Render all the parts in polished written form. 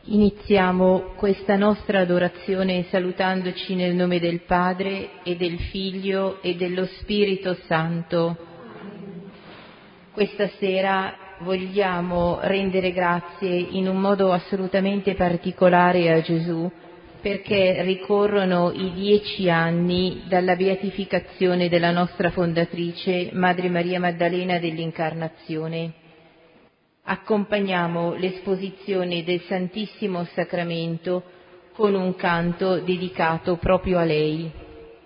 Iniziamo questa nostra adorazione salutandoci nel nome del Padre e del Figlio e dello Spirito Santo. Questa sera vogliamo rendere grazie in un modo assolutamente particolare a Gesù, perché ricorrono i 10 anni dalla beatificazione della nostra fondatrice, Madre Maria Maddalena dell'Incarnazione. Accompagniamo l'esposizione del Santissimo Sacramento con un canto dedicato proprio a lei.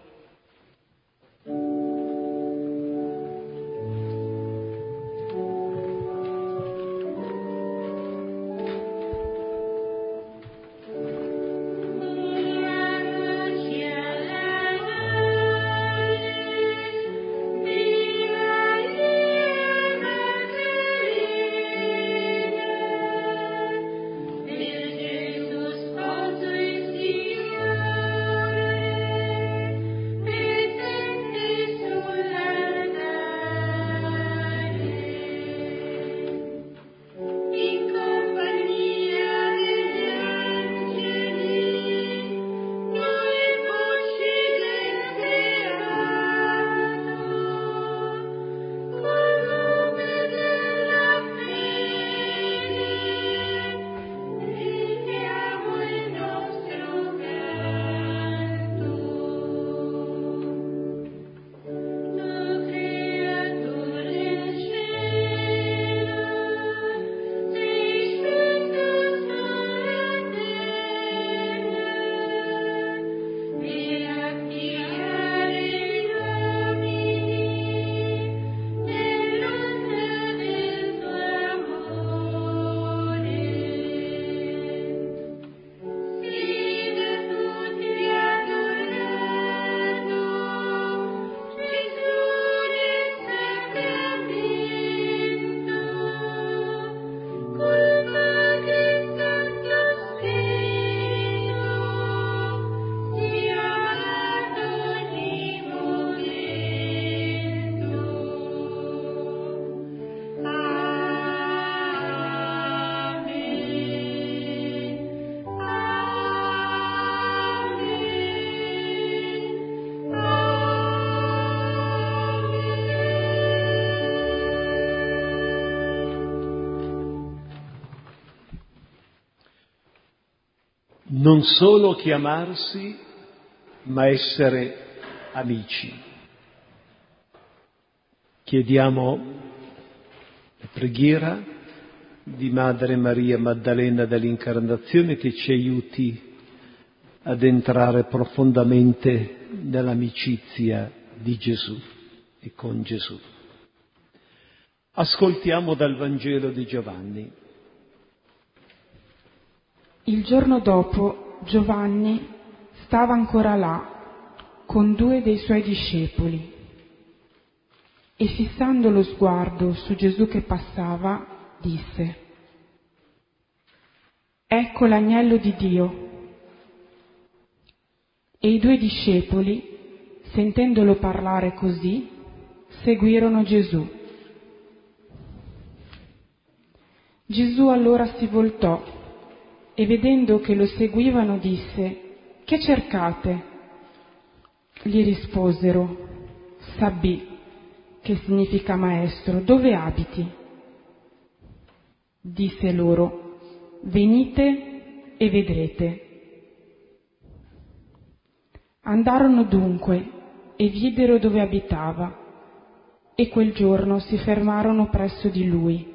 Non solo chiamarsi, ma essere amici. Chiediamo la preghiera di Madre Maria Maddalena dell'Incarnazione che ci aiuti ad entrare profondamente nell'amicizia di Gesù e con Gesù. Ascoltiamo dal Vangelo di Giovanni. Il giorno dopo Giovanni stava ancora là con 2 dei suoi discepoli e fissando lo sguardo su Gesù che passava, disse: «Ecco l'agnello di Dio». E i 2 discepoli, sentendolo parlare così, seguirono Gesù. Gesù allora si voltò e vedendo che lo seguivano disse: «Che cercate?» Gli risposero: «Sabbì», che significa maestro, «dove abiti?» Disse loro: «Venite e vedrete». Andarono dunque e videro dove abitava, e quel giorno si fermarono presso di lui.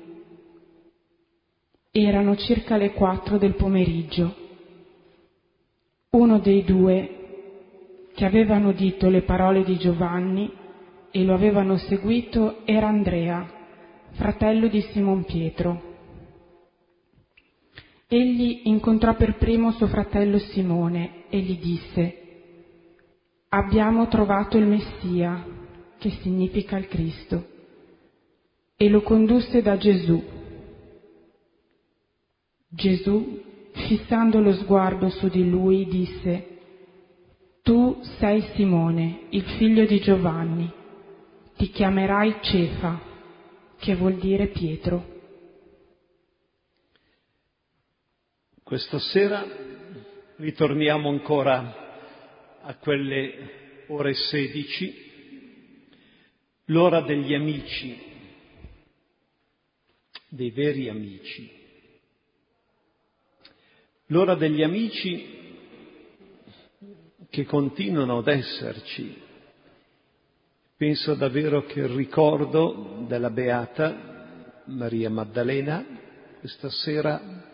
Erano circa le 4 del pomeriggio. Uno dei 2 che avevano udito le parole di Giovanni e lo avevano seguito era Andrea, fratello di Simon Pietro. Egli incontrò per primo suo fratello Simone e gli disse: «Abbiamo trovato il Messia», che significa il Cristo, e lo condusse da Gesù. Gesù, fissando lo sguardo su di lui, disse: «Tu sei Simone, il figlio di Giovanni, ti chiamerai Cefa», che vuol dire Pietro. Questa sera ritorniamo ancora a quelle ore 16, l'ora degli amici, dei veri amici. L'ora degli amici che continuano ad esserci. Penso davvero che il ricordo della Beata Maria Maddalena questa sera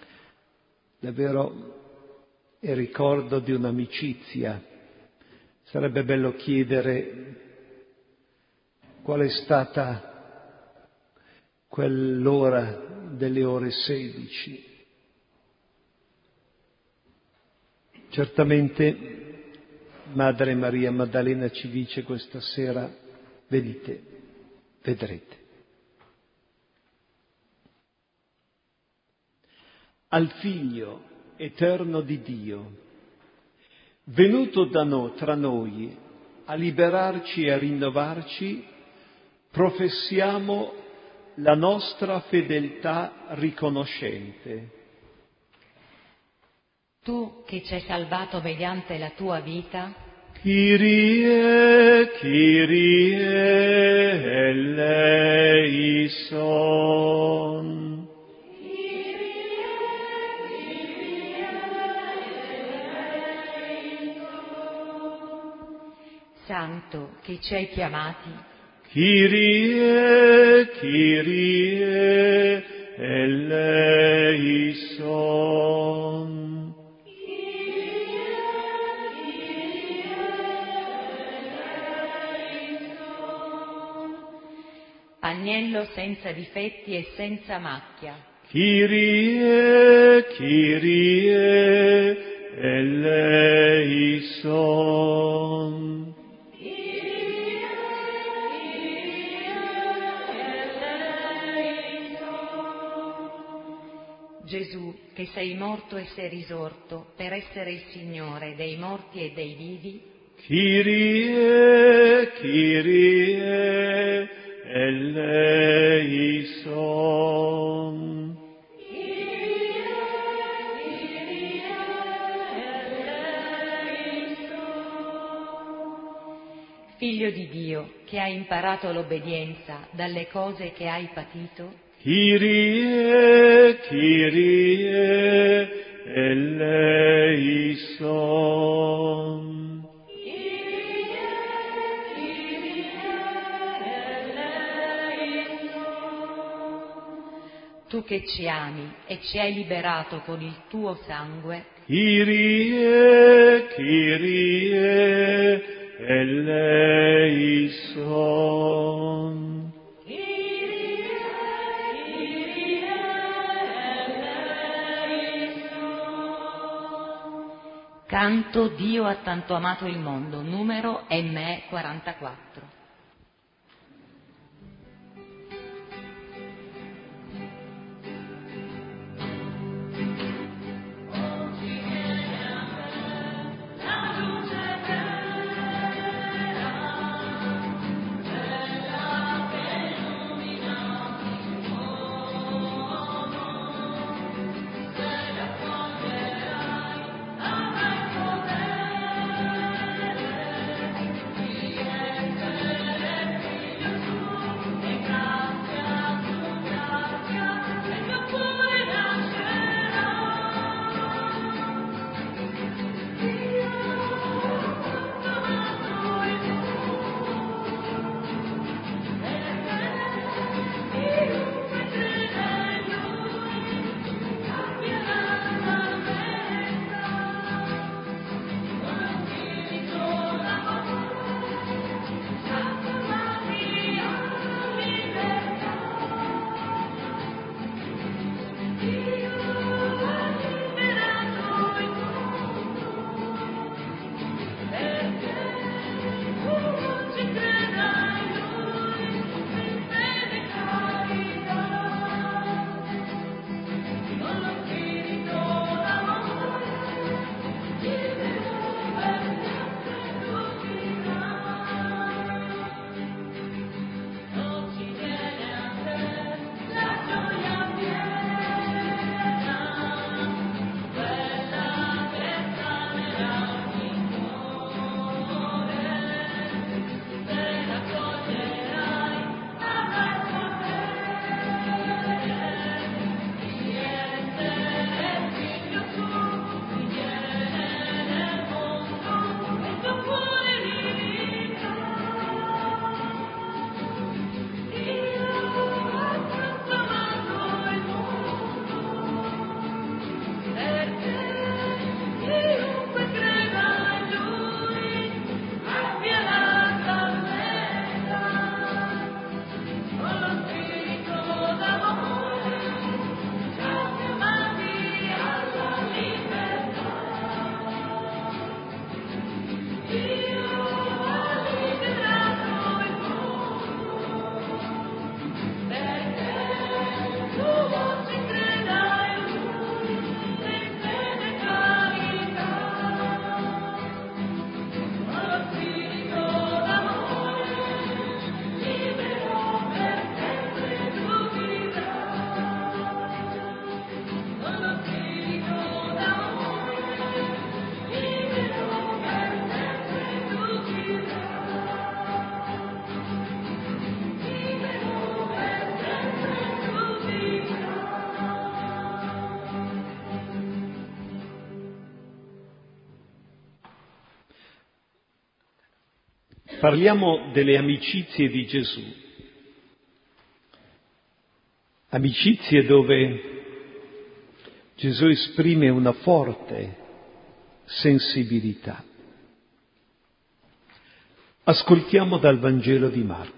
davvero è il ricordo di un'amicizia. Sarebbe bello chiedere qual è stata quell'ora delle ore 16. Certamente Madre Maria Maddalena ci dice questa sera: venite, vedrete. Al Figlio eterno di Dio, venuto da noi, tra noi, a liberarci e a rinnovarci, professiamo la nostra fedeltà riconoscente. Tu che ci hai salvato mediante la tua vita, Kyrie, Kyrie, eleison. Santo che ci hai chiamati, Kyrie, Kyrie, eleison. Agnello senza difetti e senza macchia, Kyrie, Kyrie, eleison. Gesù che sei morto e sei risorto per essere il Signore dei morti e dei vivi, Kyrie, Kyrie, eleison. Figlio di Dio che hai imparato l'obbedienza dalle cose che hai patito, Kyrie, Kyrie, eleison. tu che ci ami e ci hai liberato con il tuo sangue, Kyrie, Kyrie, eleison. canto Dio ha tanto amato il mondo, numero ME 44. parliamo delle amicizie di Gesù. Amicizie dove Gesù esprime una forte sensibilità. Ascoltiamo dal Vangelo di Marco.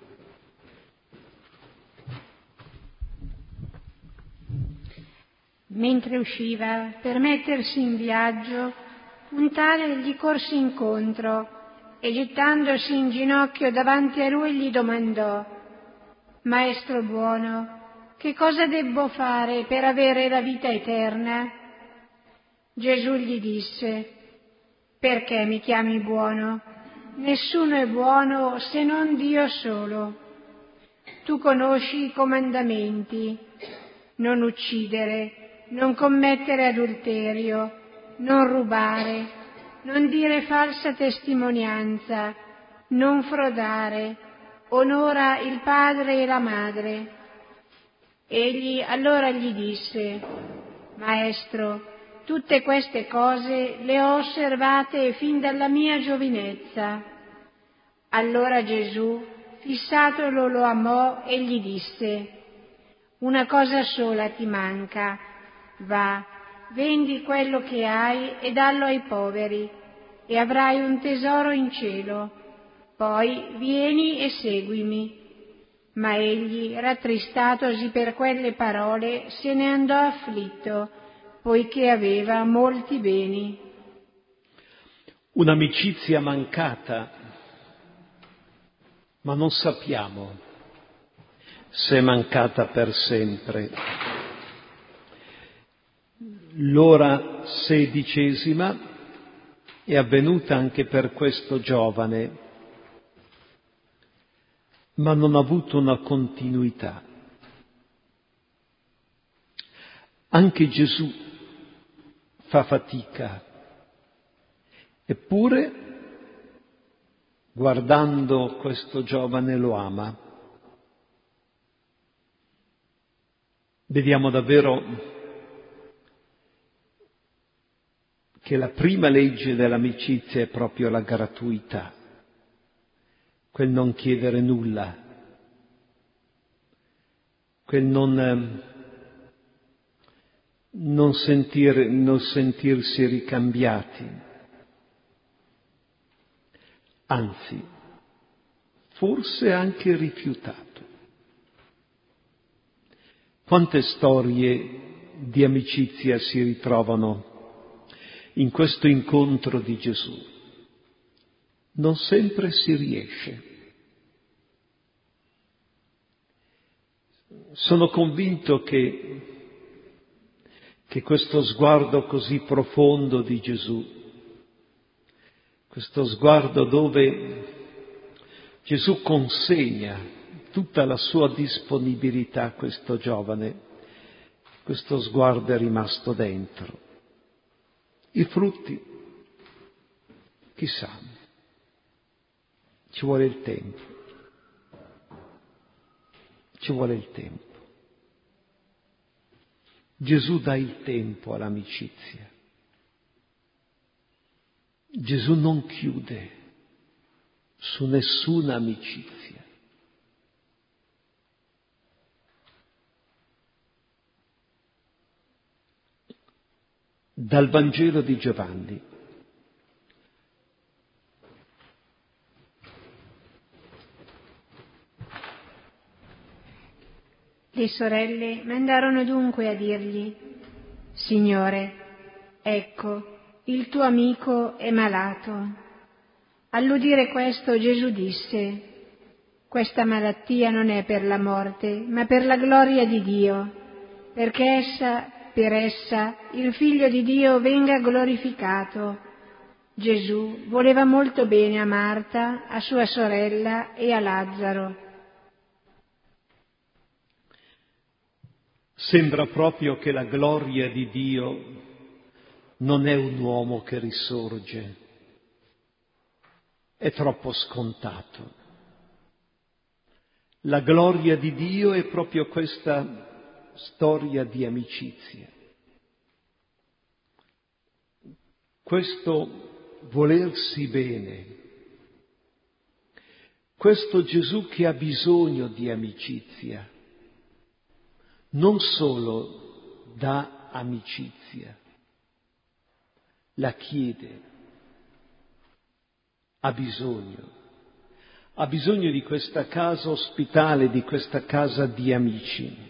Mentre usciva per mettersi in viaggio, un tale gli corse incontro e gettandosi in ginocchio davanti a lui gli domandò: «Maestro buono, che cosa debbo fare per avere la vita eterna?» Gesù gli disse: «Perché mi chiami buono? Nessuno è buono se non Dio solo. Tu conosci i comandamenti: non uccidere, non commettere adulterio, non rubare, non dire falsa testimonianza, non frodare, onora il padre e la madre». Egli allora gli disse: «Maestro, tutte queste cose le ho osservate fin dalla mia giovinezza». Allora Gesù, fissatolo, lo amò e gli disse: «Una cosa sola ti manca. Va, vendi quello che hai e dallo ai poveri, e avrai un tesoro in cielo. Poi vieni e seguimi». Ma egli, rattristatosi per quelle parole, se ne andò afflitto, poiché aveva molti beni. Un'amicizia mancata, ma non sappiamo se è mancata per sempre. L'ora 16ª è avvenuta anche per questo giovane, ma non ha avuto una continuità. Anche Gesù fa fatica, eppure, guardando questo giovane, lo ama. Vediamo davvero che la prima legge dell'amicizia è proprio la gratuità, quel non chiedere nulla, quel non sentirsi ricambiati, anzi, forse anche rifiutato. Quante storie di amicizia si ritrovano in questo incontro di Gesù? Non sempre si riesce. Sono convinto che questo sguardo così profondo di Gesù, questo sguardo dove Gesù consegna tutta la sua disponibilità a questo giovane, questo sguardo è rimasto dentro. I frutti, chissà, ci vuole il tempo. Ci vuole il tempo. Gesù dà il tempo all'amicizia. Gesù non chiude su nessuna amicizia. Dal Vangelo di Giovanni. Le sorelle mandarono dunque a dirgli: «Signore, ecco, il tuo amico è malato». All'udire questo Gesù disse: «Questa malattia non è per la morte, ma per la gloria di Dio, perché per essa il Figlio di Dio venga glorificato». Gesù voleva molto bene a Marta, a sua sorella e a Lazzaro. Sembra proprio che la gloria di Dio non è un uomo che risorge, è troppo scontato. La gloria di Dio è proprio questa storia di amicizia, questo volersi bene, questo Gesù che ha bisogno di amicizia, non solo dà amicizia, la chiede, ha bisogno di questa casa ospitale, di questa casa di amici.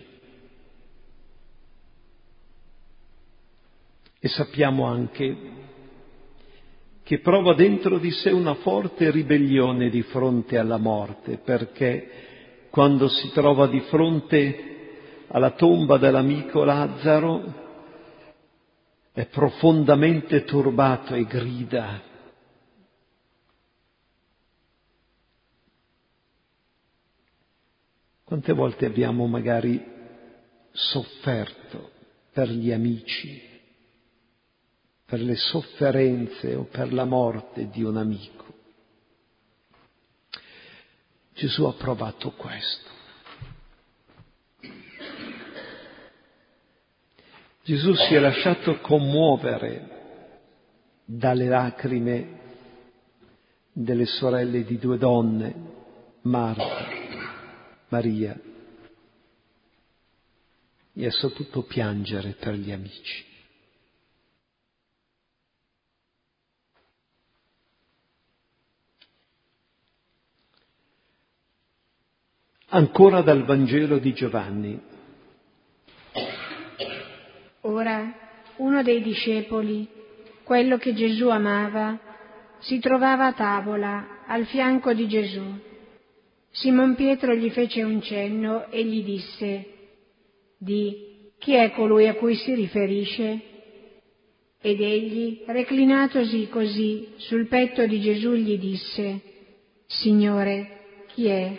E sappiamo anche che prova dentro di sé una forte ribellione di fronte alla morte, perché quando si trova di fronte alla tomba dell'amico Lazzaro è profondamente turbato e grida. Quante volte abbiamo magari sofferto per gli amici, per le sofferenze o per la morte di un amico? Gesù ha provato questo. Gesù si è lasciato commuovere dalle lacrime delle sorelle di due donne, Marta, Maria, e ha saputo piangere per gli amici. Ancora dal Vangelo di Giovanni. Ora uno dei discepoli, quello che Gesù amava, si trovava a tavola al fianco di Gesù. Simon Pietro gli fece un cenno e gli disse: «Di chi è colui a cui si riferisce?» Ed egli, reclinatosi così sul petto di Gesù, gli disse: «Signore, chi è?»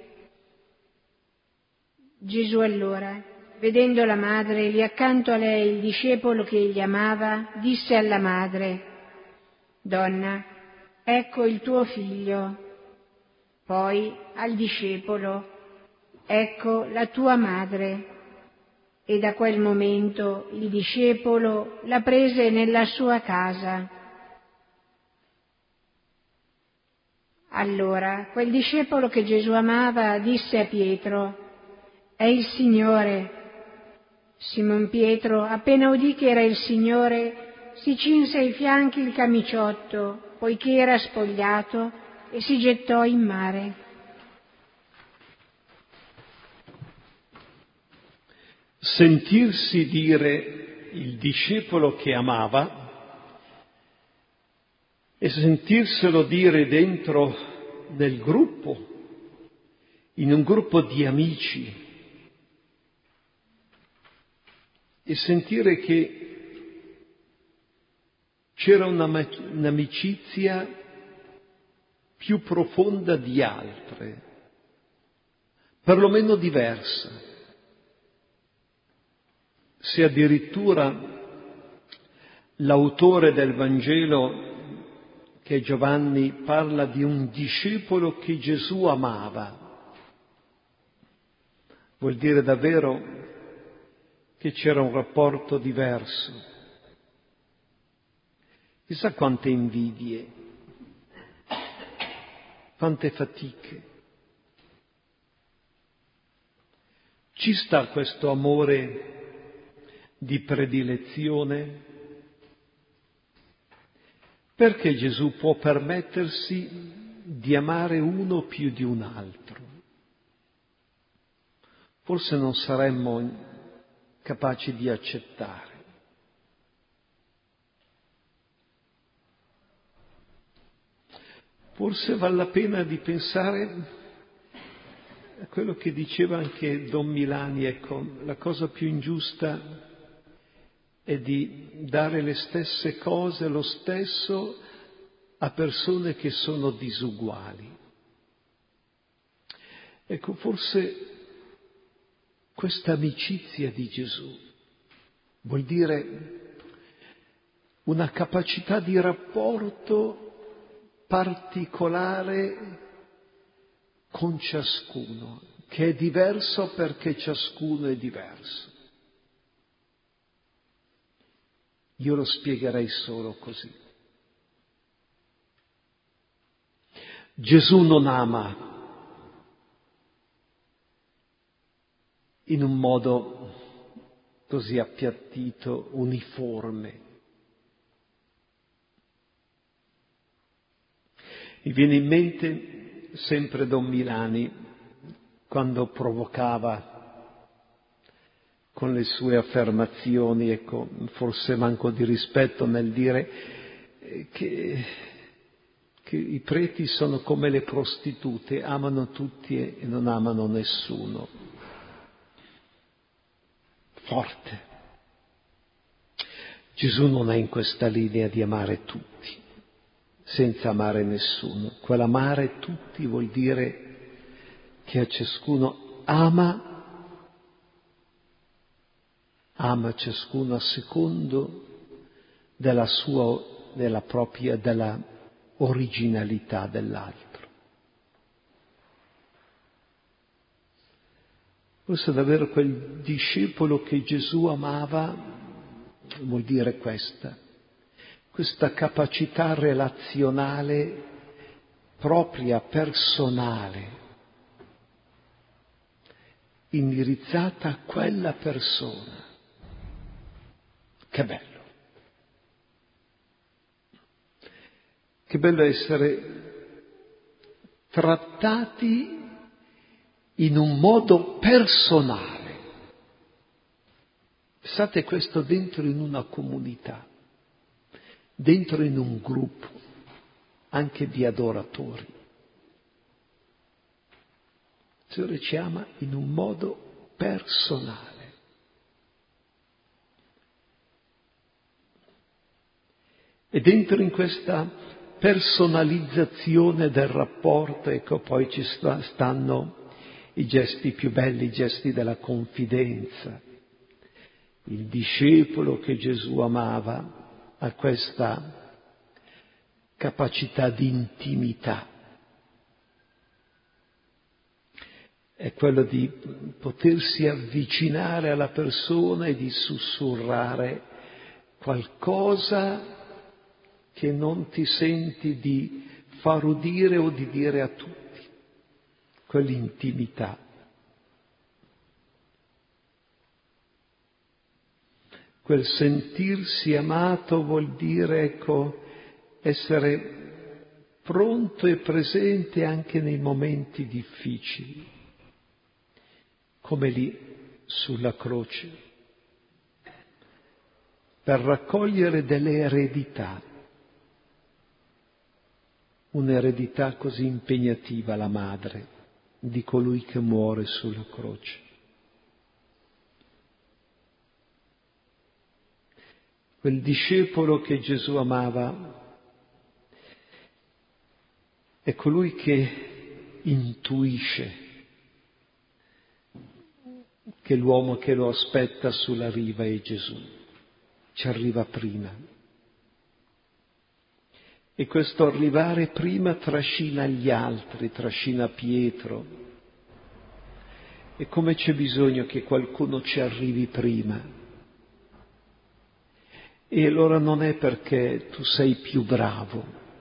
Gesù allora, vedendo la madre lì accanto a lei il discepolo che egli amava, disse alla madre: «Donna, ecco il tuo figlio». Poi al discepolo: «Ecco la tua madre». E da quel momento il discepolo la prese nella sua casa. Allora quel discepolo che Gesù amava disse a Pietro: «È il Signore». Simon Pietro, appena udì che era il Signore, si cinse ai fianchi il camiciotto, poiché era spogliato, e si gettò in mare. Sentirsi dire il discepolo che amava e sentirselo dire dentro nel gruppo, in un gruppo di amici, e sentire che c'era un'amicizia più profonda di altre, perlomeno diversa. Se addirittura l'autore del Vangelo, che è Giovanni, parla di un discepolo che Gesù amava, vuol dire davvero che c'era un rapporto diverso. Chissà quante invidie, quante fatiche. Ci sta questo amore di predilezione? Perché Gesù può permettersi di amare uno più di un altro? Forse non saremmo capaci di accettare. Forse vale la pena di pensare a quello che diceva anche Don Milani, ecco, la cosa più ingiusta è di dare le stesse cose, lo stesso, a persone che sono disuguali. Ecco, forse questa amicizia di Gesù vuol dire una capacità di rapporto particolare con ciascuno, che è diverso perché ciascuno è diverso. Io lo spiegherei solo così. Gesù non ama in un modo così appiattito, uniforme. Mi viene in mente sempre Don Milani, quando provocava con le sue affermazioni, ecco, forse manco di rispetto nel dire che i preti sono come le prostitute, amano tutti e non amano nessuno. Forte. Gesù non è in questa linea di amare tutti, senza amare nessuno. Quell'amare tutti vuol dire che a ciascuno ama ciascuno a secondo della originalità dell'altro. Forse davvero quel discepolo che Gesù amava vuol dire questa capacità relazionale propria, personale, indirizzata a quella persona. Che bello! Che bello essere trattati in un modo personale. Pensate questo dentro in una comunità, dentro in un gruppo, anche di adoratori. Il Signore ci ama in un modo personale. E dentro in questa personalizzazione del rapporto, ecco, poi ci stanno i gesti più belli, i gesti della confidenza. Il discepolo che Gesù amava ha questa capacità di intimità. È quello di potersi avvicinare alla persona e di sussurrare qualcosa che non ti senti di far udire o di dire a tutti, quell'intimità. Quel sentirsi amato vuol dire, ecco, essere pronto e presente anche nei momenti difficili, come lì sulla croce, per raccogliere delle eredità. Un'eredità così impegnativa, la madre di colui che muore sulla croce. Quel discepolo che Gesù amava è colui che intuisce che l'uomo che lo aspetta sulla riva è Gesù, ci arriva prima. E questo arrivare prima trascina gli altri, trascina Pietro. E come c'è bisogno che qualcuno ci arrivi prima. E allora non è perché tu sei più bravo.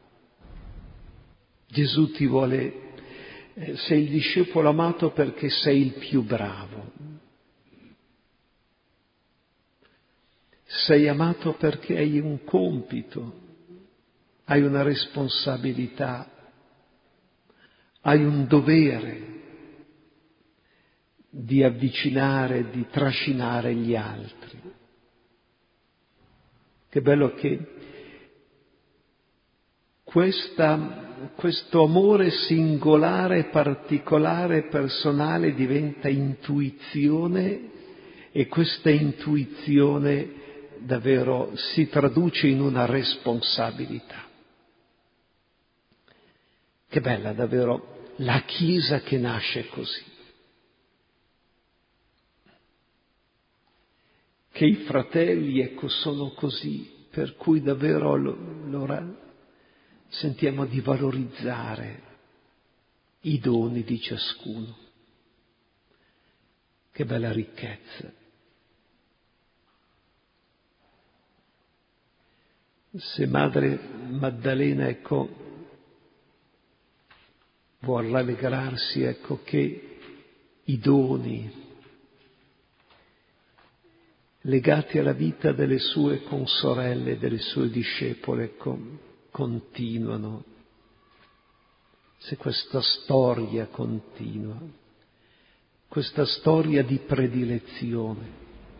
Gesù ti vuole, sei il discepolo amato perché sei il più bravo. Sei amato perché hai un compito. Hai una responsabilità, hai un dovere di avvicinare, di trascinare gli altri. Che bello che questo amore singolare, particolare, personale diventa intuizione e questa intuizione davvero si traduce in una responsabilità. Che bella davvero la Chiesa che nasce così. Che i fratelli, ecco, sono così, per cui davvero allora sentiamo di valorizzare i doni di ciascuno. Che bella ricchezza. Se Madre Maddalena, ecco, vuol rallegrarsi, ecco, che i doni legati alla vita delle sue consorelle, delle sue discepole, continuano. Se questa storia continua, questa storia di predilezione,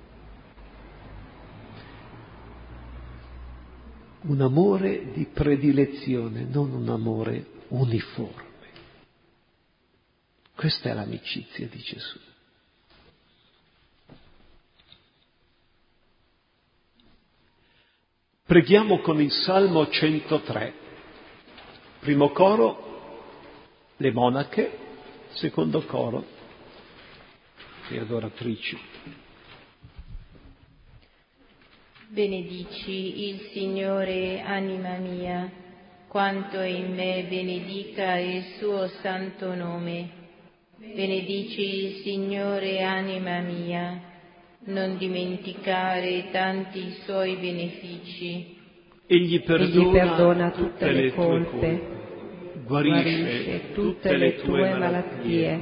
un amore di predilezione, non un amore uniforme. Questa è l'amicizia di Gesù. Preghiamo con il Salmo 103. Primo coro, le monache, secondo coro, le adoratrici. Benedici il Signore, anima mia, quanto in me benedica il suo santo nome. Benedici il Signore, anima mia, non dimenticare tanti suoi benefici. Egli perdona tutte le tue colpe, guarisce tutte le tue malattie,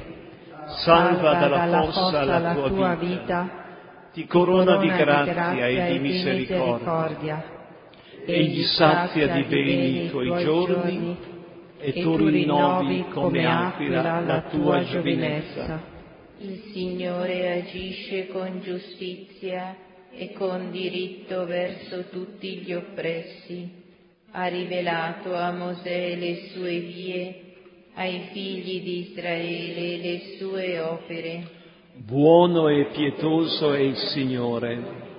salva dalla fossa la tua vita, ti corona di grazia e di misericordia. Egli sazia di beni i tuoi giorni e tu rinnovi come aquila la tua giovinezza. Il Signore agisce con giustizia e con diritto verso tutti gli oppressi. Ha rivelato a Mosè le sue vie, ai figli di Israele le sue opere. Buono e pietoso è il Signore,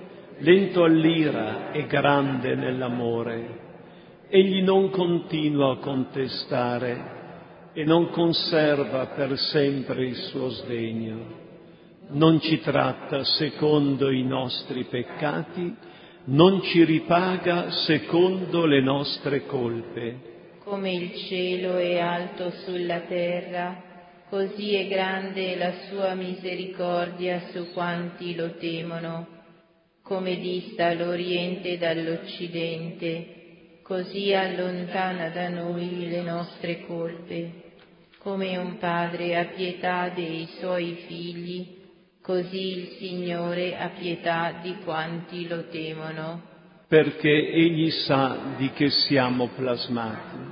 lento all'ira e grande nell'amore. Egli non continua a contestare e non conserva per sempre il suo sdegno. Non ci tratta secondo i nostri peccati, non ci ripaga secondo le nostre colpe. Come il cielo è alto sulla terra, così è grande la sua misericordia su quanti lo temono. Come dista l'Oriente dall'Occidente, così allontana da noi le nostre colpe. Come un padre ha pietà dei suoi figli, così il Signore ha pietà di quanti lo temono. Perché Egli sa di che siamo plasmati.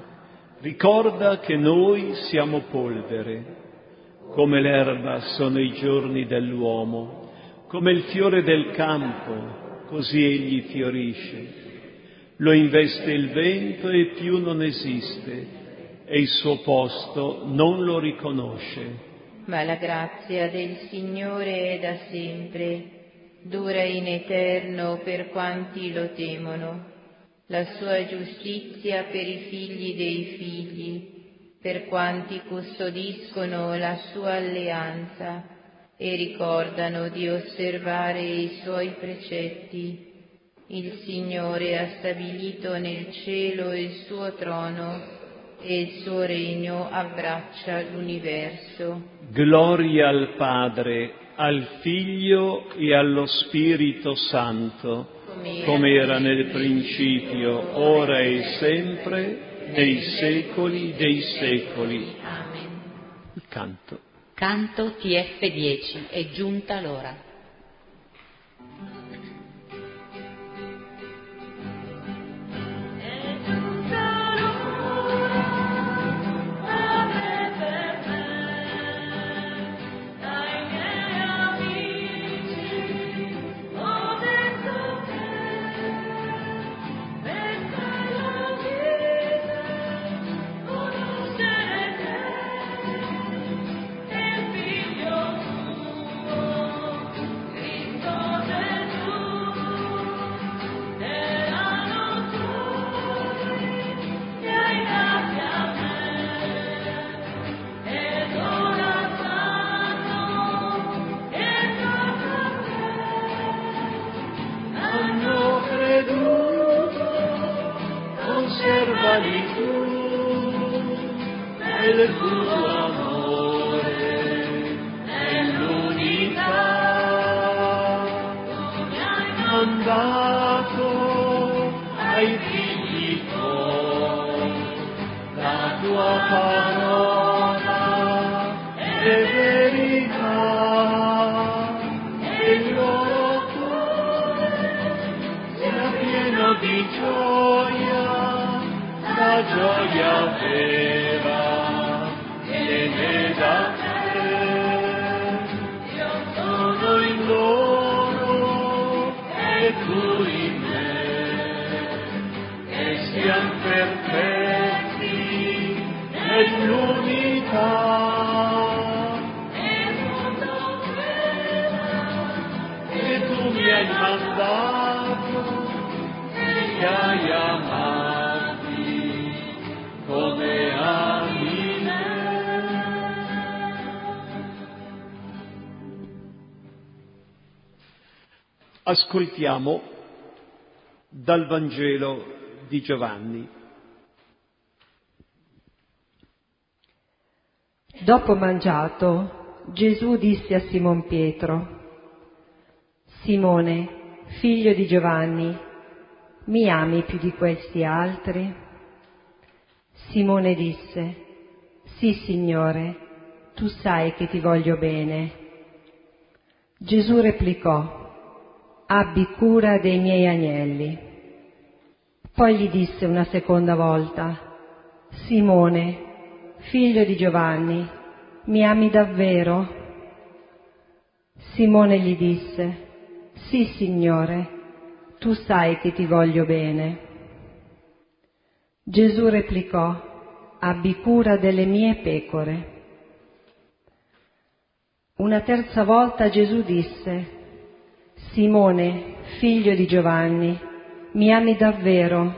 Ricorda che noi siamo polvere. Come l'erba sono i giorni dell'uomo, come il fiore del campo, così egli fiorisce. Lo investe il vento e più non esiste, e il suo posto non lo riconosce. Ma la grazia del Signore è da sempre, dura in eterno per quanti lo temono. La sua giustizia per i figli dei figli, per quanti custodiscono la sua alleanza e ricordano di osservare i suoi precetti. Il Signore ha stabilito nel cielo il suo trono e il suo regno abbraccia l'universo. Gloria al Padre, al Figlio e allo Spirito Santo, come era nel principio, ora e sempre, nei secoli dei secoli. Amen. Il canto. Canto TF10, è giunta l'ora. Conservali tu nel tuo amore, nell'unità. Tu hai mandato ai figli tuoi la tua parola è verità e il loro cuore di gioia, la gioia vera viene da te. Io sono in loro e tu in me, e siamo perfetti nell'unità. Mi hai mandato, mi hai amati come ami me. Ascoltiamo dal Vangelo di Giovanni. Dopo mangiato, Gesù disse a Simon Pietro: Simone, figlio di Giovanni, mi ami più di questi altri? Simone disse: Sì, Signore, tu sai che ti voglio bene. Gesù replicò: Abbi cura dei miei agnelli. Poi gli disse una seconda volta: Simone, figlio di Giovanni, mi ami davvero? Simone gli disse: Sì, Signore, tu sai che ti voglio bene. Gesù replicò: Abbi cura delle mie pecore. Una terza volta Gesù disse: Simone, figlio di Giovanni, mi ami davvero?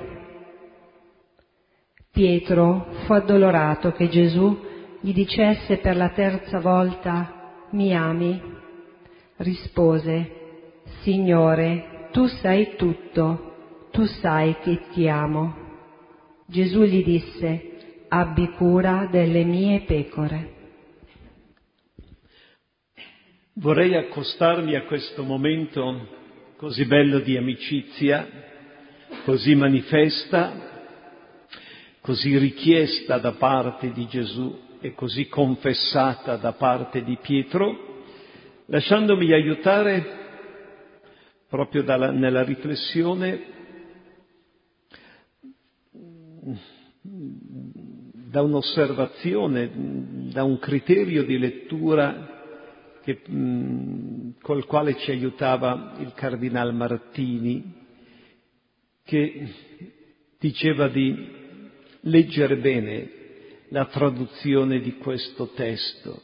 Pietro fu addolorato che Gesù gli dicesse per la terza volta: Mi ami? Rispose: Signore, tu sai tutto, tu sai che ti amo. Gesù gli disse: Abbi cura delle mie pecore. Vorrei accostarmi a questo momento così bello di amicizia, così manifesta, così richiesta da parte di Gesù e così confessata da parte di Pietro, lasciandomi aiutare proprio nella riflessione da un'osservazione, da un criterio di lettura col quale ci aiutava il Cardinal Martini, che diceva di leggere bene la traduzione di questo testo.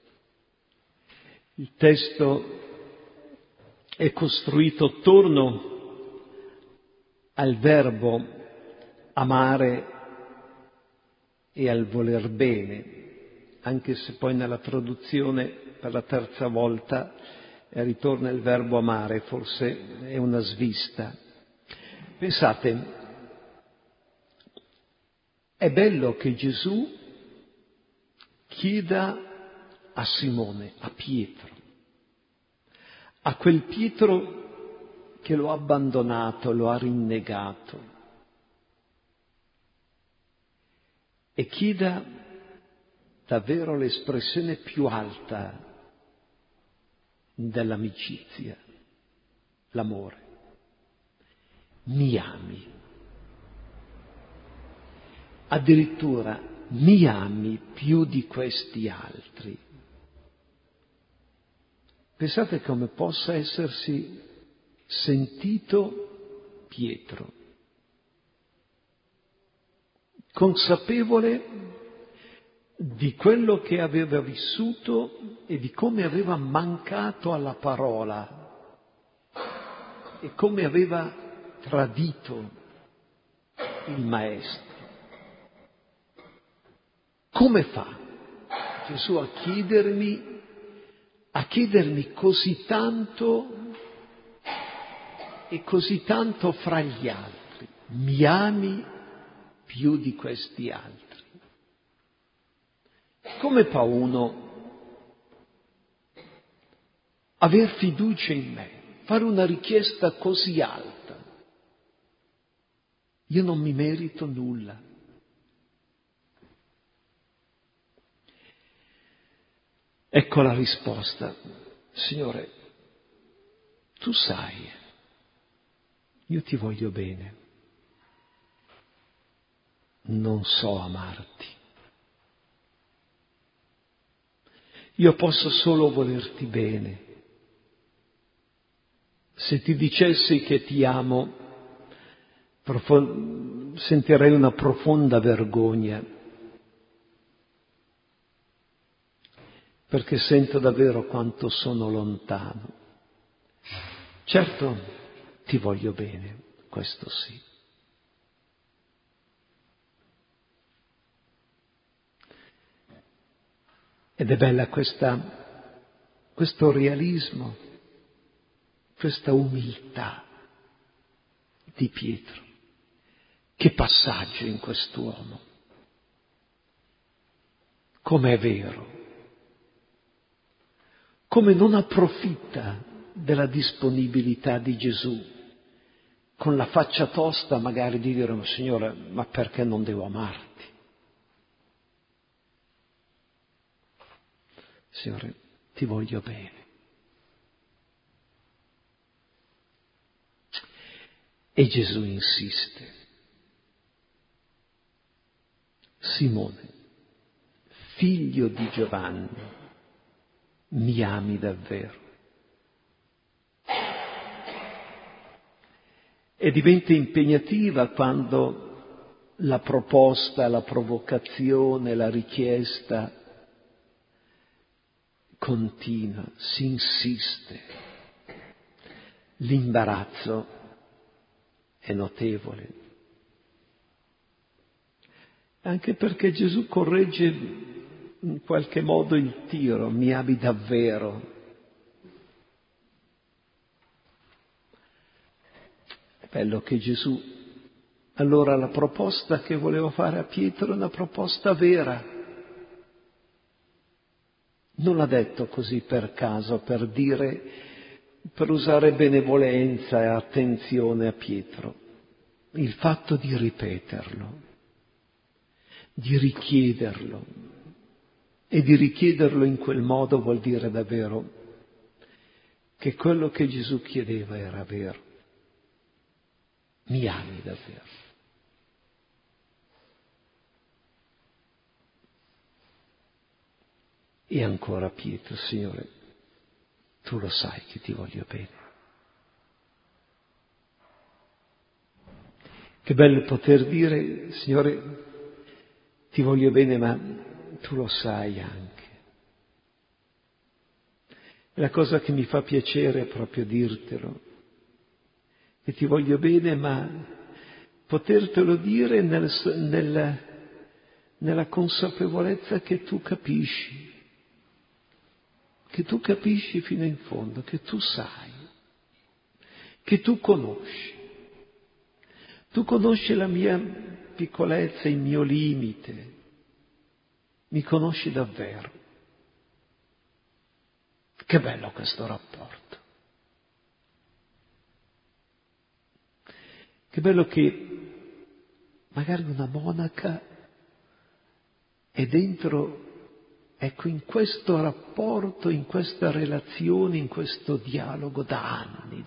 Il testo è costruito attorno al verbo amare e al voler bene, anche se poi nella traduzione per la terza volta ritorna il verbo amare, forse è una svista. Pensate, è bello che Gesù chieda a Simone, a Pietro, a quel Pietro che lo ha abbandonato, lo ha rinnegato, e chieda davvero l'espressione più alta dell'amicizia, l'amore. Mi ami. Addirittura mi ami più di questi altri. Pensate come possa essersi sentito Pietro, consapevole di quello che aveva vissuto e di come aveva mancato alla parola e come aveva tradito il Maestro. Come fa Gesù a chiedermi così tanto e così tanto fra gli altri? Mi ami più di questi altri? Come fa uno aver fiducia in me, fare una richiesta così alta? Io non mi merito nulla. Ecco la risposta. Signore, tu sai, io ti voglio bene. non so amarti. Io posso solo volerti bene. Se ti dicessi che ti amo, sentirei una profonda vergogna, perché sento davvero quanto sono lontano. Certo, ti voglio bene, questo sì. Ed è bella questo realismo, questa umiltà di Pietro. Che passaggio in quest'uomo. Com'è vero. Come non approfitta della disponibilità di Gesù, con la faccia tosta magari di dire: ma Signore, ma perché non devo amarti? Signore, ti voglio bene. E Gesù insiste. Simone, figlio di Giovanni, mi ami davvero? E diventa impegnativa quando la proposta, la provocazione, la richiesta continua, si insiste. L'imbarazzo è notevole. Anche perché Gesù corregge in qualche modo il tiro: mi ami davvero? È bello che Gesù, allora, la proposta che voleva fare a Pietro è una proposta vera. Non l'ha detto così per caso, per usare benevolenza e attenzione a Pietro. Il fatto di ripeterlo, di richiederlo, e di richiederlo in quel modo vuol dire davvero che quello che Gesù chiedeva era vero. Mi ami davvero? E ancora Pietro: Signore, tu lo sai che ti voglio bene. Che bello poter dire: Signore, ti voglio bene, ma tu lo sai anche. La cosa che mi fa piacere è proprio dirtelo, che ti voglio bene, ma potertelo dire nella consapevolezza che tu capisci fino in fondo, che tu sai, che tu conosci. Tu conosci la mia piccolezza, il mio limite, mi conosci davvero. Che bello questo rapporto. Che bello che magari una monaca è dentro, ecco, in questo rapporto, in questa relazione, in questo dialogo da anni.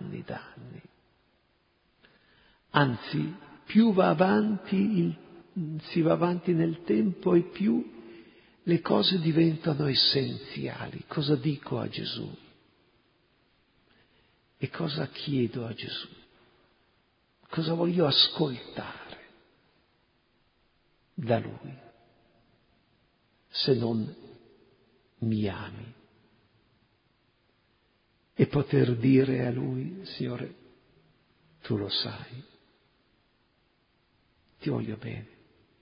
Anzi, più si va avanti nel tempo e più le cose diventano essenziali. Cosa dico a Gesù? E cosa chiedo a Gesù? Cosa voglio ascoltare da Lui? Se non mi ami. E poter dire a Lui: Signore, tu lo sai, ti voglio bene.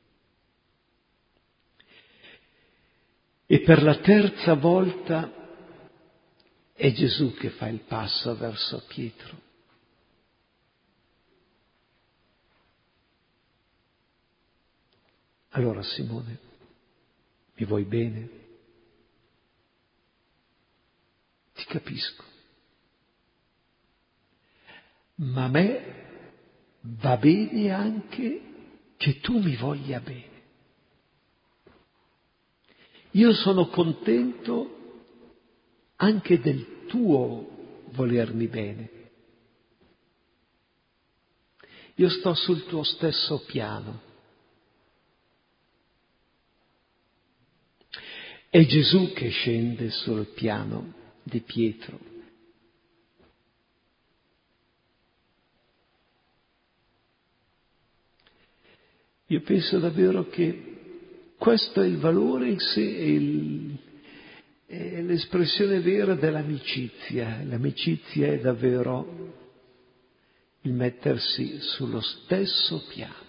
E per la terza volta è Gesù che fa il passo verso Pietro. Allora, Simone, mi vuoi bene? Ti capisco. Ma a me va bene anche che tu mi voglia bene. Io sono contento anche del tuo volermi bene. Io sto sul tuo stesso piano. È Gesù che scende sul piano di Pietro. Io penso davvero che questo è il valore in sé, è l'espressione vera dell'amicizia. L'amicizia è davvero il mettersi sullo stesso piano.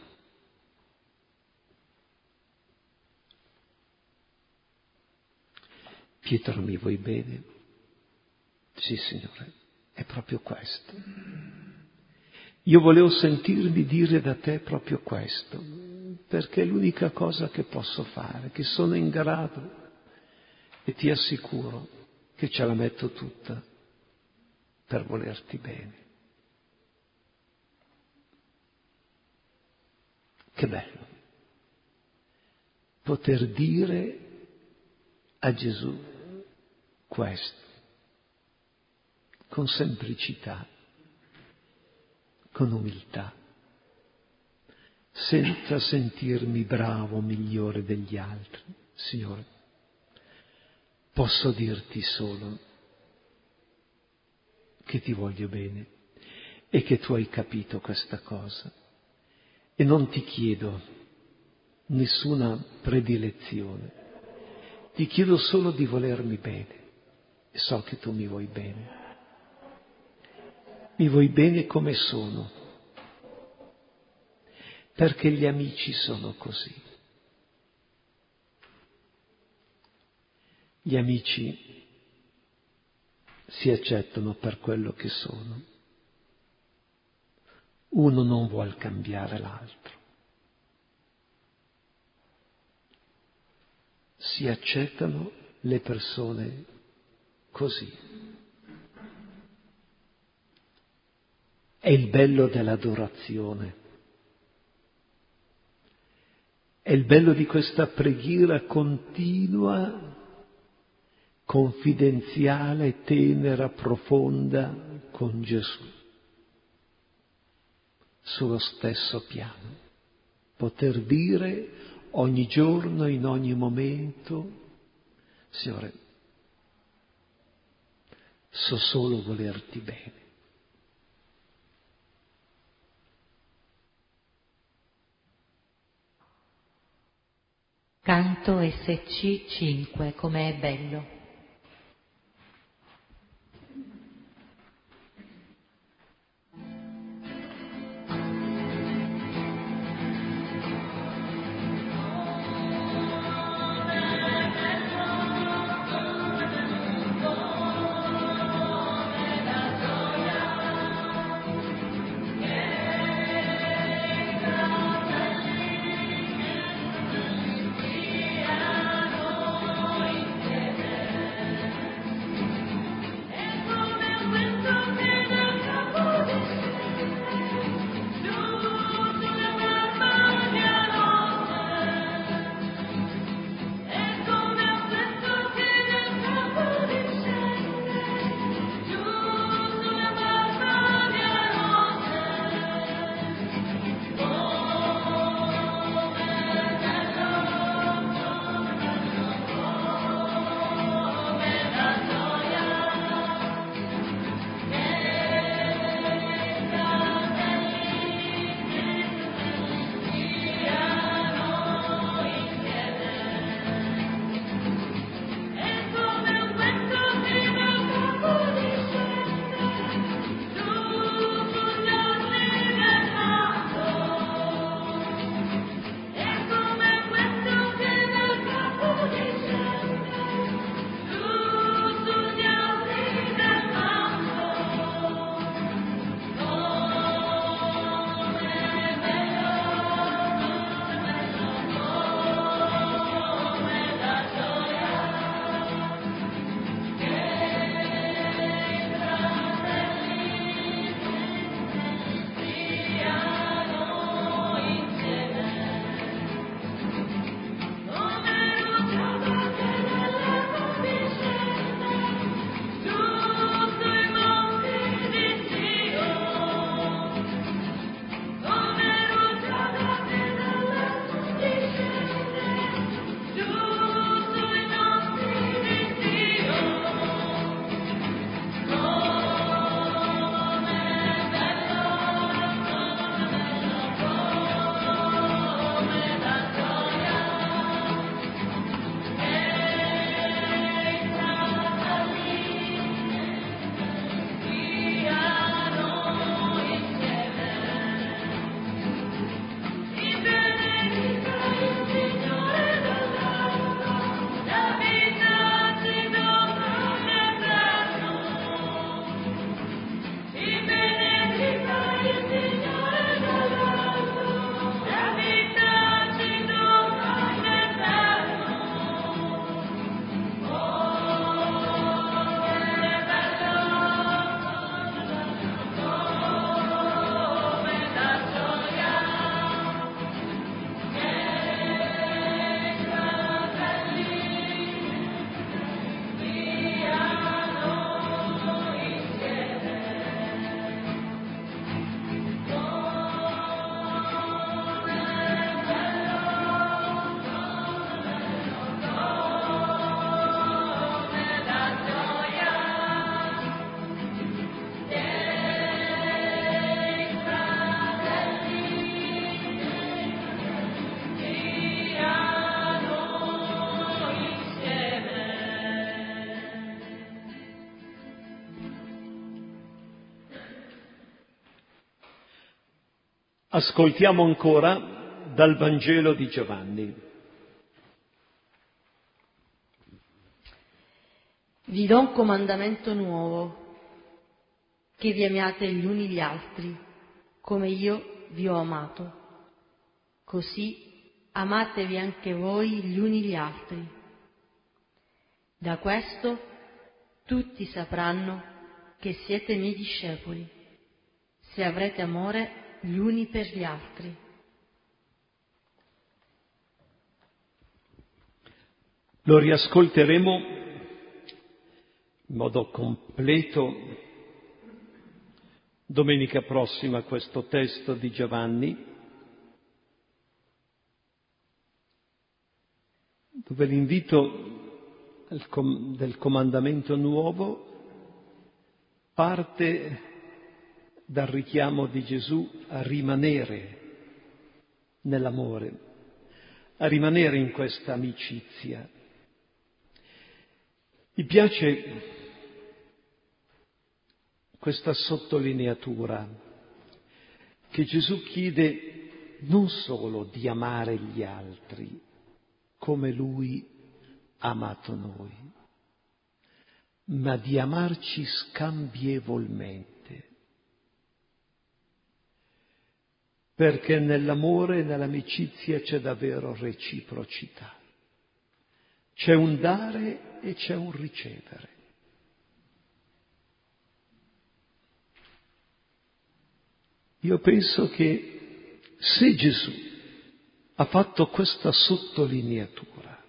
Pietro, mi vuoi bene? Sì, Signore, è proprio questo. Io volevo sentirmi dire da te proprio questo, perché è l'unica cosa che posso fare, che sono in grado, e ti assicuro che ce la metto tutta per volerti bene. Che bello poter dire a Gesù questo, con semplicità, con umiltà, senza sentirmi bravo, migliore degli altri. Signore, posso dirti solo che ti voglio bene e che tu hai capito questa cosa. E non ti chiedo nessuna predilezione, ti chiedo solo di volermi bene e so che tu mi vuoi bene. Mi vuoi bene come sono, perché gli amici sono così. Gli amici si accettano per quello che sono. Uno non vuol cambiare l'altro. Si accettano le persone così. È il bello dell'adorazione. È il bello di questa preghiera continua, confidenziale, tenera, profonda con Gesù. Sullo stesso piano. Poter dire ogni giorno, in ogni momento, Signore, so solo volerti bene. Canto SC 5, com'è bello. Ascoltiamo ancora dal Vangelo di Giovanni. Vi do un comandamento nuovo, che vi amiate gli uni gli altri, come io vi ho amato. Così amatevi anche voi gli uni gli altri. Da questo tutti sapranno che siete miei discepoli, se avrete amore gli uni per gli altri. Lo riascolteremo in modo completo domenica prossima, questo testo di Giovanni, dove l'invito del comandamento nuovo parte dal richiamo di Gesù a rimanere nell'amore, a rimanere in questa amicizia. Mi piace questa sottolineatura che Gesù chiede non solo di amare gli altri come Lui ha amato noi, ma di amarci scambievolmente. Perché nell'amore e nell'amicizia c'è davvero reciprocità. C'è un dare e c'è un ricevere. Io penso che se Gesù ha fatto questa sottolineatura,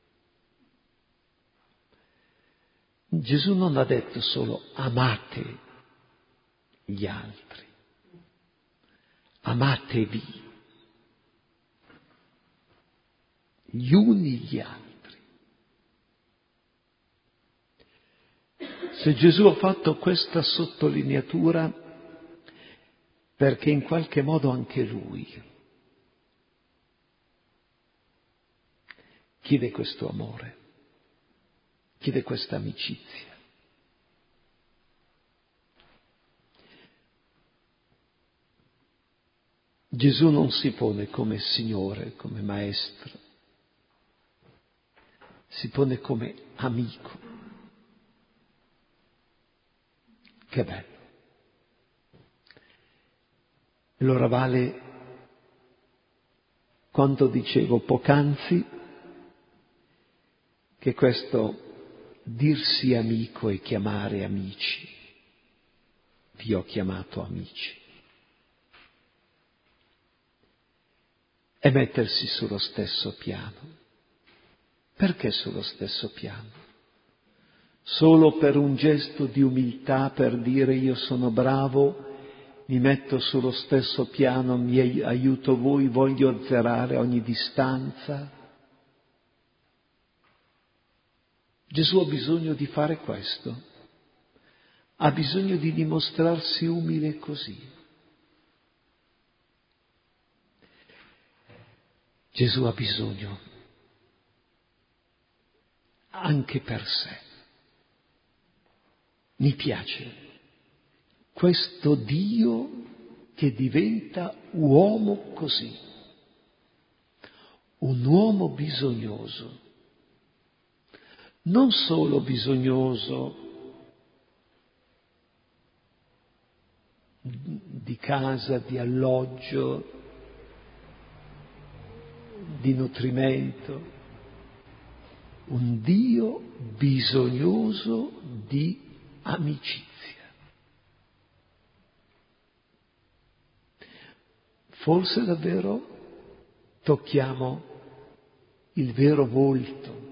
Gesù non ha detto solo amate gli altri, amatevi gli uni gli altri. Se Gesù ha fatto questa sottolineatura, perché in qualche modo anche Lui chiede questo amore, chiede questa amicizia. Gesù non si pone come Signore, come Maestro, si pone come amico. Che bello. Allora vale quanto dicevo poc'anzi, che questo dirsi amico e chiamare amici, vi ho chiamato amici, è mettersi sullo stesso piano. Perché sullo stesso piano? Solo per un gesto di umiltà, per dire io sono bravo, mi metto sullo stesso piano, mi aiuto voi, voglio azzerare ogni distanza. Gesù ha bisogno di fare questo, ha bisogno di dimostrarsi umile così. Gesù ha bisogno anche per sé. Mi piace questo Dio che diventa uomo così, un uomo bisognoso, non solo bisognoso di casa, di alloggio, di nutrimento, un Dio bisognoso di amicizia. Forse davvero tocchiamo il vero volto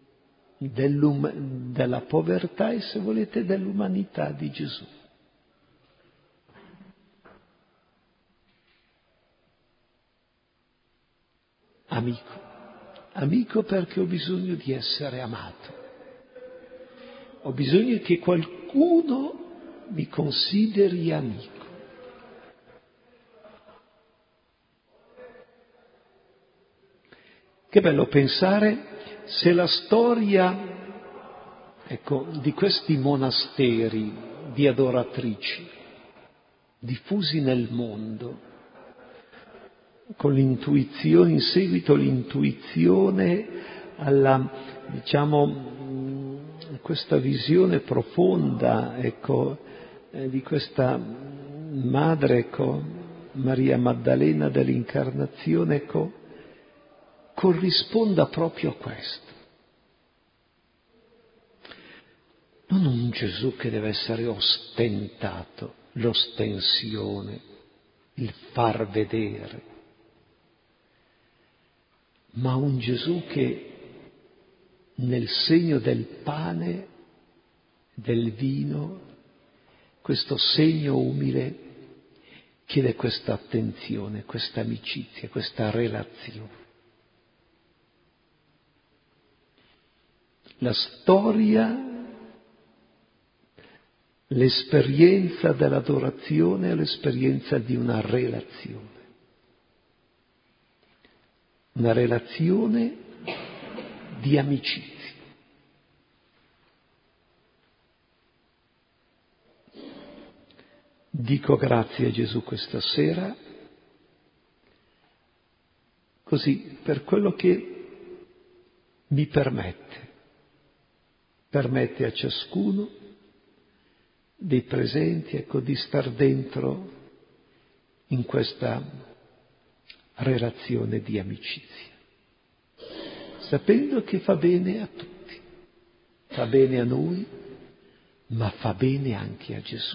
della povertà e, se volete, dell'umanità di Gesù. Amico perché ho bisogno di essere amato, ho bisogno che qualcuno mi consideri amico. Che bello pensare se la storia, di questi monasteri di adoratrici diffusi nel mondo con l'intuizione, in seguito l'intuizione alla, questa visione profonda, di questa madre, Maria Maddalena dell'Incarnazione, corrisponda proprio a questo. Non un Gesù che deve essere ostentato, l'ostensione, il far vedere, ma un Gesù che nel segno del pane, del vino, questo segno umile, chiede questa attenzione, questa amicizia, questa relazione. La storia, l'esperienza dell'adorazione è l'esperienza di una relazione di amicizia. Dico grazie a Gesù questa sera, così, per quello che mi permette a ciascuno dei presenti, di star dentro in questa relazione di amicizia, sapendo che fa bene a tutti, fa bene a noi, ma fa bene anche a Gesù.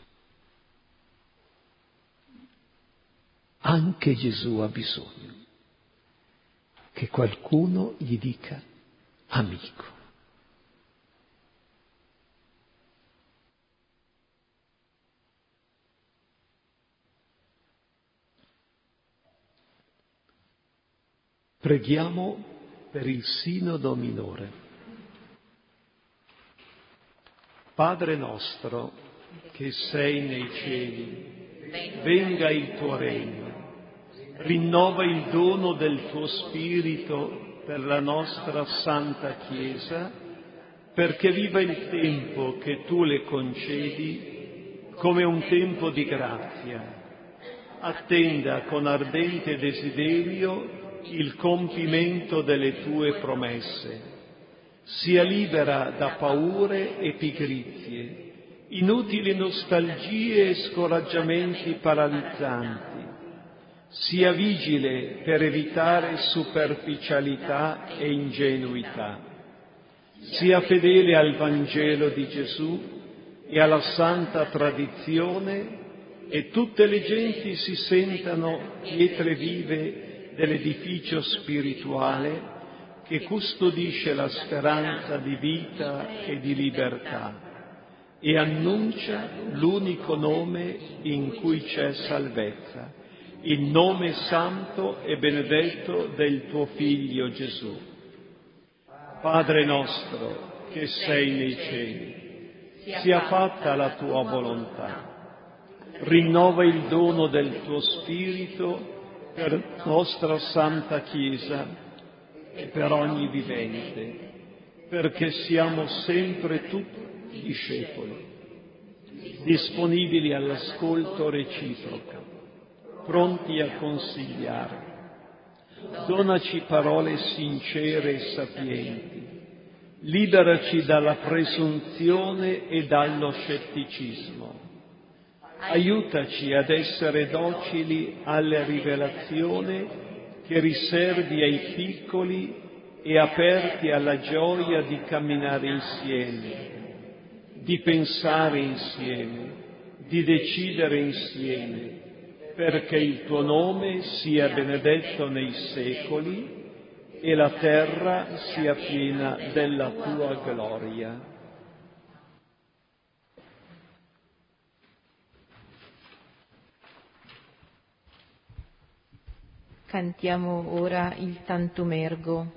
Anche Gesù ha bisogno che qualcuno gli dica amico. Preghiamo per il Sinodo minore. Padre nostro che sei nei cieli, venga il tuo regno, rinnova il dono del tuo Spirito per la nostra Santa Chiesa, perché viva il tempo che tu le concedi come un tempo di grazia. Attenda con ardente desiderio il compimento delle tue promesse. Sia libera da paure e pigrizie, inutili nostalgie e scoraggiamenti paralizzanti. Sia vigile per evitare superficialità e ingenuità. Sia fedele al Vangelo di Gesù e alla santa tradizione, e tutte le genti si sentano pietre vive dell'edificio spirituale che custodisce la speranza di vita e di libertà e annuncia l'unico nome in cui c'è salvezza, il nome santo e benedetto del tuo Figlio Gesù. Padre nostro che sei nei cieli, sia fatta la tua volontà. Rinnova il dono del tuo Spirito per nostra Santa Chiesa e per ogni vivente, perché siamo sempre tutti discepoli, disponibili all'ascolto reciproco, pronti a consigliare. Donaci parole sincere e sapienti, liberaci dalla presunzione e dallo scetticismo. Aiutaci ad essere docili alla rivelazione che riservi ai piccoli e aperti alla gioia di camminare insieme, di pensare insieme, di decidere insieme, perché il tuo nome sia benedetto nei secoli e la terra sia piena della tua gloria. Cantiamo ora il Tantum Ergo.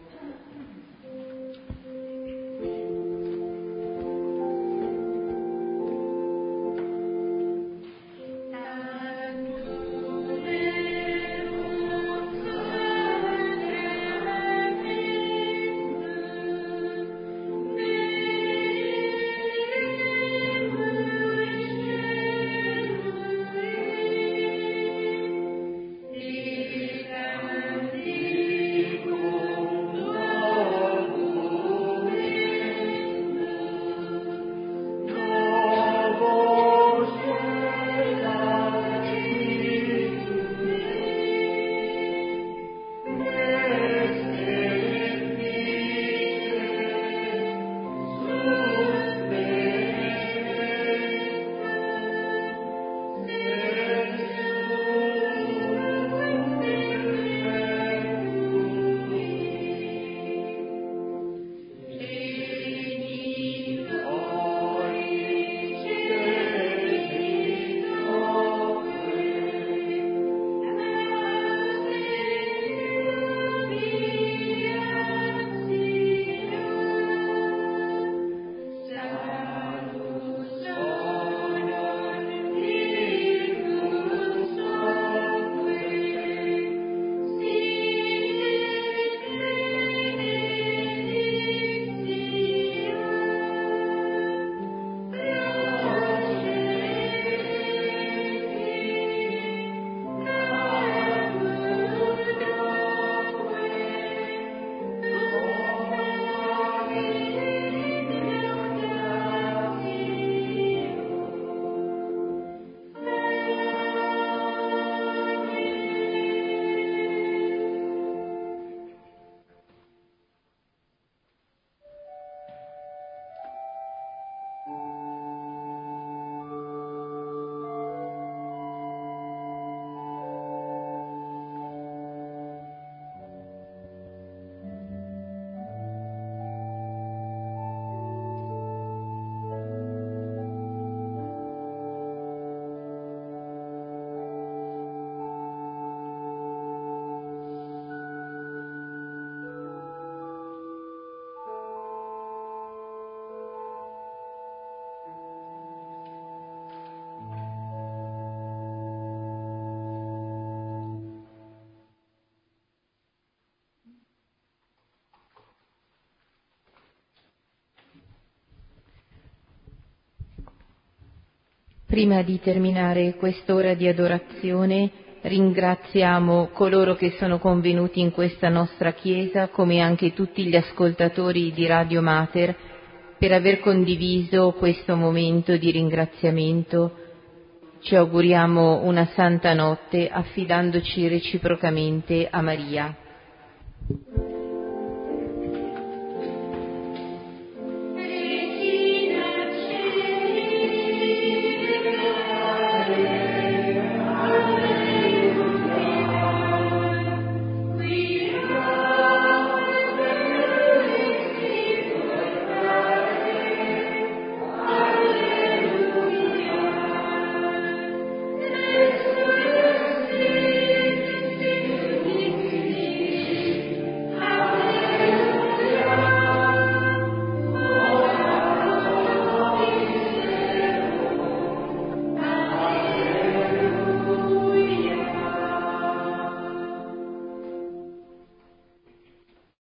Prima di terminare quest'ora di adorazione, ringraziamo coloro che sono convenuti in questa nostra chiesa, come anche tutti gli ascoltatori di Radio Mater, per aver condiviso questo momento di ringraziamento. Ci auguriamo una santa notte affidandoci reciprocamente a Maria.